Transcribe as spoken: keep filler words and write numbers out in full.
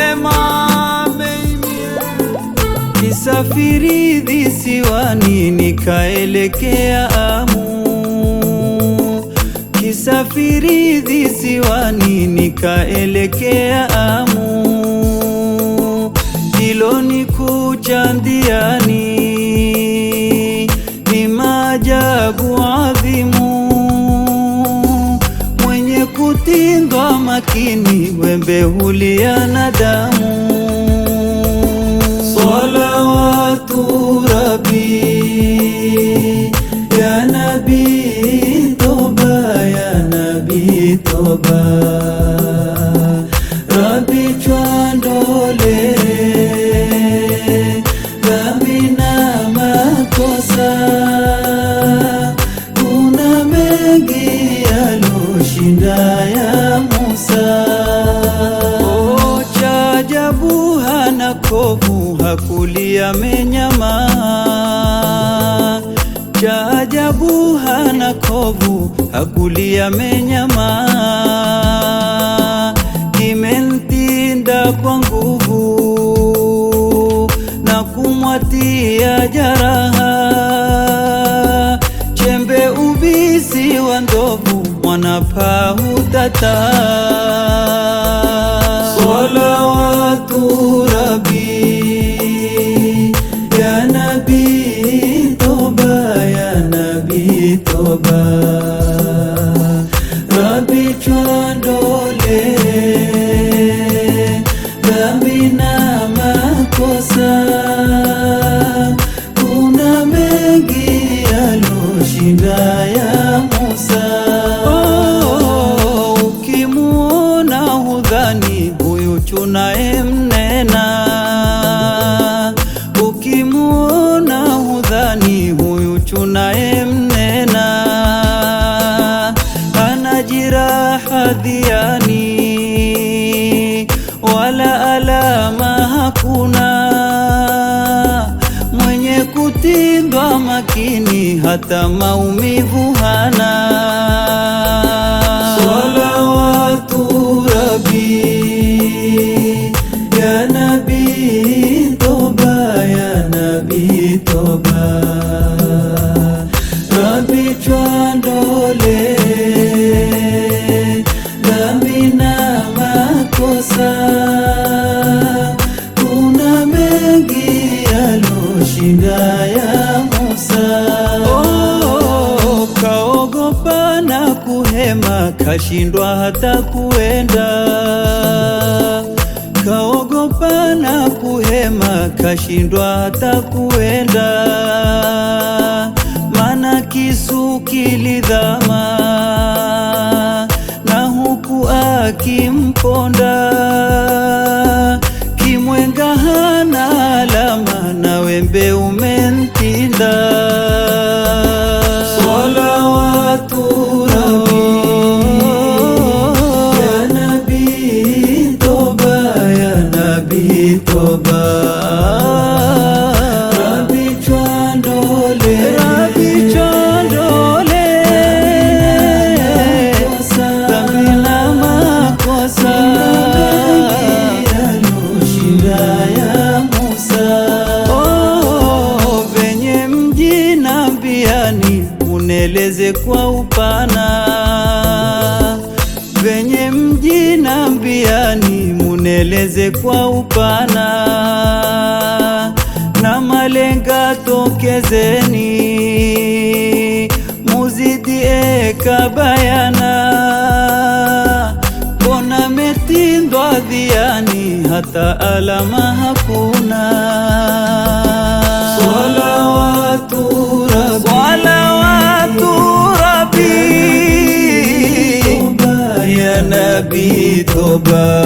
Nisafiri visiwani nikaelekea Amu, kisafiri visiwani nikaelekea Amu, Iloni kucha ndiani ni maajabu adhimu, mwenye kutindwa makini wembe hulia na damu. Salawatu Rabbi ya Nabi Toba, ya Nabi Toba, Rabbi chwandole dhambi na makosa, kuna mengi yaloshinda ya Musa. Oh, cha ajabu hana kovu, hakulia menyama, cha ajabu hana kovu, hakulia menyama, kimentinda kwa nguvu na kumwatia jaraha, chembe ubisi wa ndovu mwanapa hutata. Salawatu Rabbi ya Nabi Toba, ya Nabi Toba, Rabbi chwandole dhambi na makosa, kuna mengi yaloshinda ya Musa. Oh, ukimuona hudhani huyu chunaye mnena, ukimuona hudhani huyu chunaye mnena, anajiraha dhiani wala alama hakuna, mwenye kutindwa makini hata maumivu hana. Salawatu Rabbi ya Nabi Toba, ya Nabi Toba, Rabbi chwandole dhambi na makosa, kuna mengi yaloshinda ya Musa. Oh, kaogopa na kuhema, kashindwa hata kuenda, kaogopa na kuhema, kashindwa hata kuenda, mana kisu kilidhama na huku akimponda, kimwenga hana alama na wembe umentinda. Salawatu Rabbi ya Nabi Toba, ya Nabi Toba, Rabbi chwandole, Rabbi chwandole dhambi na makosa, yaloshinda ya Musa. Oh, venye mji na mbiani uneleze kwa upana, venye mji na mbiani muneleze kwa upana, na malenga tokezeni muzidi eka bayana, kona metindwa dhiani hata alama hakuna. Salawatu Rabbi, Salawatu Rabbi ya Nabi Toba,